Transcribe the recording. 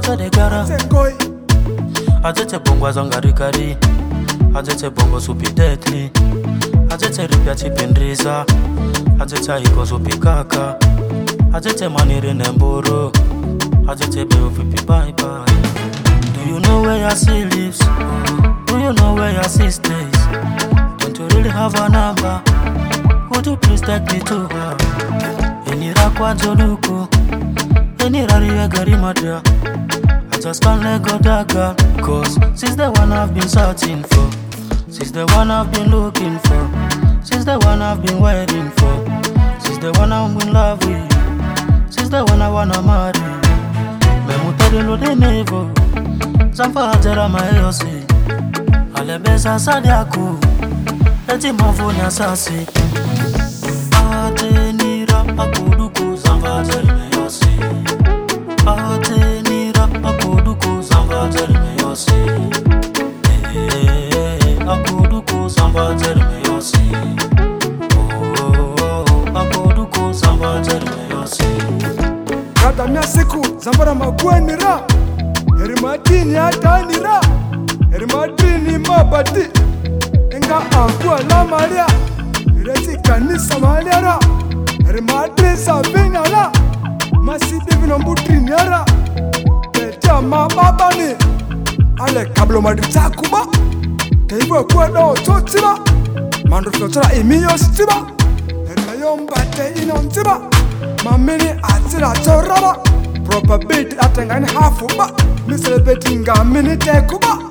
Ata de gara Sengoi Ajete bongo azangarikari Ajete bongo supi deadly Ajete ripya chipindriza Ajete iko supi kaka Ajete maniri nemboro Ajete beo pipi bye bye. Do you know where your sea lives? Do you know where your sea stays? Don't you really have a number? Would you please take me to her? Enira kwa joluko Enira riwe gari madra I just can't let go that girl Cause she's the one I've been searching for. She's the one I've been looking for. She's the one I've been waiting for. She's the one I'm in love with. She's the one I wanna marry. Me mutari lo de nevo Zampa hajera mayosi Alebeza sadiaku Eti mavunya sasi Atenira akuduku Zampa hajeri meyosi Atenira akuduku Zampa hajeri meyosi Akuduku Zampa hajeri meyosi Akuduku Zampa hajeri meyosi Kata mia siku Zambara magwenira Erimadini atanira Erimadini mabati Inga angua la maria Ireti kanisa maliara Erimadini sabinara Masidi vinombutiniara Tetia mababani Ale kablo madita kuba Teibo kwa do chotiba Mandro chotra imiyo stiba Erimayombate inontiba Mamini atira choraba Proper beat atengani hafu ba Misele betinga mini tekuba